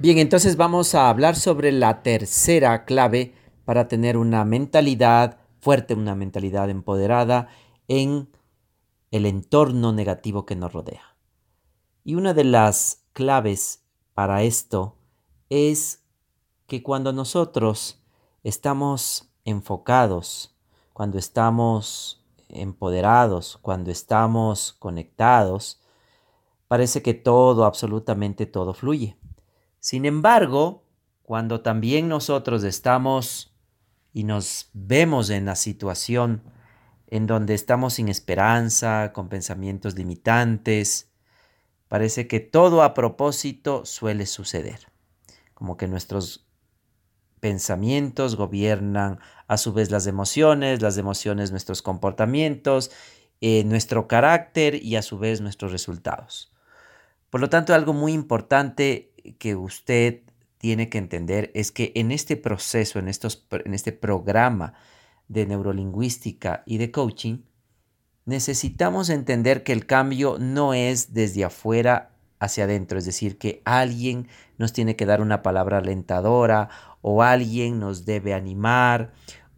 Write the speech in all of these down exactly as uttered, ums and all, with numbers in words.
Bien, entonces vamos a hablar sobre la tercera clave para tener una mentalidad fuerte, una mentalidad empoderada en el entorno negativo que nos rodea. Y una de las claves para esto es que cuando nosotros estamos enfocados, cuando estamos empoderados, cuando estamos conectados, parece que todo, absolutamente todo fluye. Sin embargo, cuando también nosotros estamos y nos vemos en la situación en donde estamos sin esperanza, con pensamientos limitantes, parece que todo a propósito suele suceder. Como que nuestros pensamientos gobiernan a su vez las emociones, las emociones nuestros comportamientos, eh, nuestro carácter y a su vez nuestros resultados. Por lo tanto, algo muy importante que usted tiene que entender es que en este proceso, en, estos, en este programa de neurolingüística y de coaching, necesitamos entender que el cambio no es desde afuera hacia adentro, es decir, que alguien nos tiene que dar una palabra alentadora o alguien nos debe animar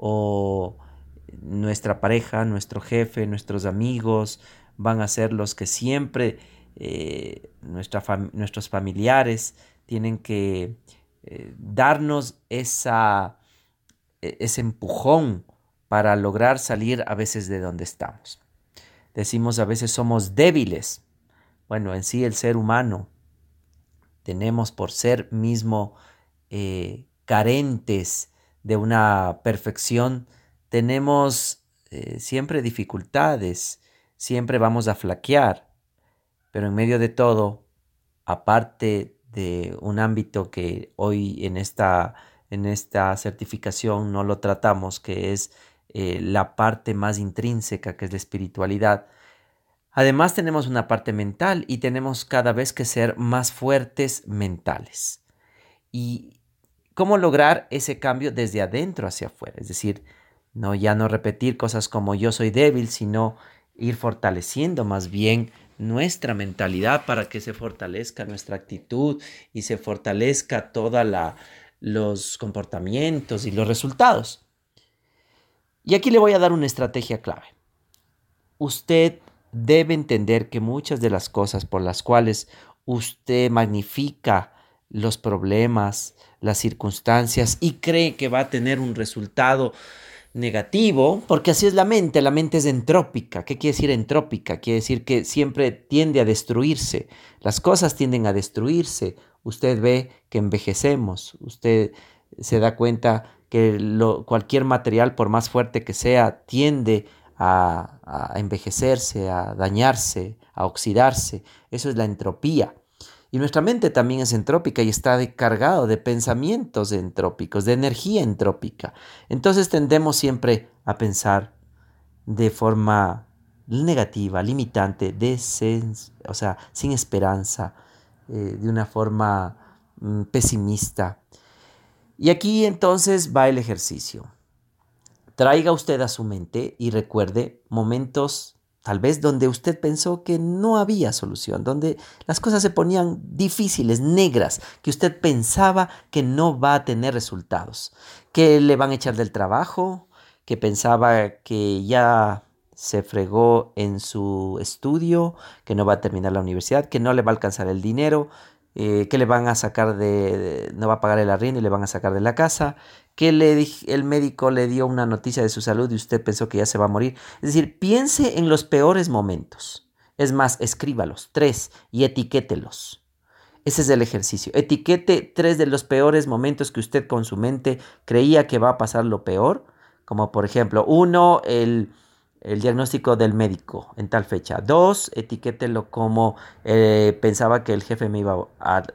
o nuestra pareja, nuestro jefe, nuestros amigos van a ser los que siempre eh, nuestra fam nuestros familiares tienen que eh, darnos esa, e, ese empujón para lograr salir a veces de donde estamos. Decimos a veces somos débiles. Bueno, en sí el ser humano tenemos por ser mismo eh, carentes de una perfección, tenemos eh, siempre dificultades, siempre vamos a flaquear, pero en medio de todo, aparte de un ámbito que hoy en esta, en esta certificación no lo tratamos, que es eh, la parte más intrínseca, que es la espiritualidad. Además tenemos una parte mental y tenemos cada vez que ser más fuertes mentales. ¿Y cómo lograr ese cambio desde adentro hacia afuera? Es decir, no ya no repetir cosas como yo soy débil, sino ir fortaleciendo más bien nuestra mentalidad para que se fortalezca nuestra actitud y se fortalezca toda la los comportamientos y los resultados. Y aquí le voy a dar una estrategia clave. Usted debe entender que muchas de las cosas por las cuales usted magnifica los problemas, las circunstancias y cree que va a tener un resultado negativo, porque así es la mente, la mente es entrópica. ¿Qué quiere decir entrópica? Quiere decir que siempre tiende a destruirse, las cosas tienden a destruirse. Usted ve que envejecemos, usted se da cuenta que lo, cualquier material, por más fuerte que sea, tiende a, a envejecerse, a dañarse, a oxidarse. Eso es la entropía. Y nuestra mente también es entrópica y está de, cargado de pensamientos entrópicos, de energía entrópica. Entonces tendemos siempre a pensar de forma negativa, limitante, desens, o sea, sin esperanza, eh, de una forma mm, pesimista. Y aquí entonces va el ejercicio. Traiga usted a su mente y recuerde momentos tal vez donde usted pensó que no había solución, donde las cosas se ponían difíciles, negras, que usted pensaba que no va a tener resultados, que le van a echar del trabajo, que pensaba que ya se fregó en su estudio, que no va a terminar la universidad, que no le va a alcanzar el dinero, eh, que le van a sacar de, de- no va a pagar el arriendo y le van a sacar de la casa, que le, dij- el médico le dio una noticia de su salud y usted pensó que ya se va a morir. Es decir, piense en los peores momentos. Es más, escríbalos, tres, y etiquételos. Ese es el ejercicio. Etiquete tres de los peores momentos que usted con su mente creía que va a pasar lo peor. Como por ejemplo, uno, el, el diagnóstico del médico en tal fecha. Dos, etiquételo como eh, pensaba que el jefe me iba a,